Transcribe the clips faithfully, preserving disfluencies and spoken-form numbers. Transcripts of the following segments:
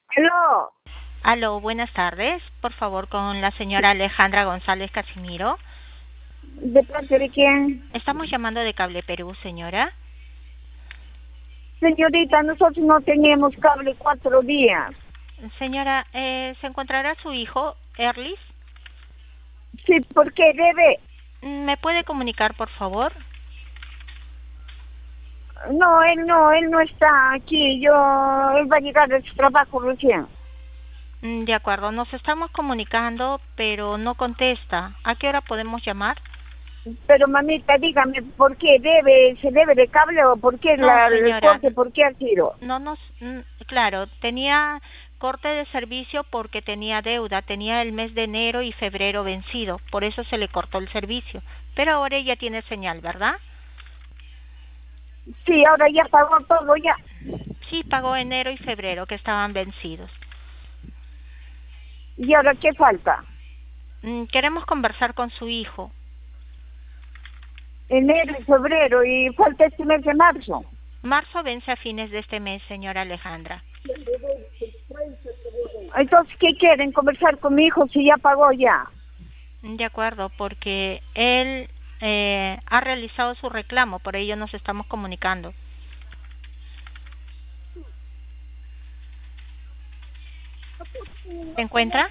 Aló, Aló, buenas tardes. Por favor, con la señora Alejandra González Casimiro. ¿de parte de quién? Estamos llamando de Cable Perú, señora. Señorita, nosotros no teníamos cable cuatro días. Señora, eh, ¿se encontrará su hijo, Erlis? Sí, ¿por qué debe? ¿Me puede comunicar, por favor? No, él no, él no está aquí. Yo, él va a llegar de su trabajo recién. Mm, De acuerdo, nos estamos comunicando, pero no contesta. ¿A qué hora podemos llamar? Pero mamita, dígame, ¿por qué debe? ¿Se debe de cable o por qué No, la, el señora, corte? ¿Por qué ha sido? no nos, mm, claro, tenía corte de servicio porque tenía deuda, tenía el mes de enero y febrero vencido, por eso se le cortó el servicio. Pero ahora ya tiene señal, ¿verdad? Sí, ahora ya pagó todo ya. Sí, pagó enero y febrero que estaban vencidos. ¿Y ahora qué falta? Mm, Queremos conversar con su hijo. Enero y febrero y falta este mes de marzo. Marzo vence a fines de este mes, señora Alejandra. Entonces, ¿qué quieren? ¿Conversar con mi hijo si ya pagó ya? De acuerdo, porque él eh, ha realizado su reclamo, por ello nos estamos comunicando. ¿Se encuentra?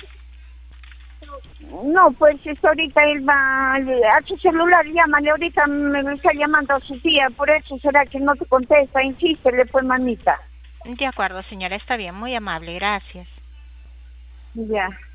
No, pues es ahorita él va a su celular, llámale, ahorita me está llamando a su tía, por eso será que no te contesta, insístele pues mamita. De acuerdo, señora, está bien, muy amable, gracias. Ya.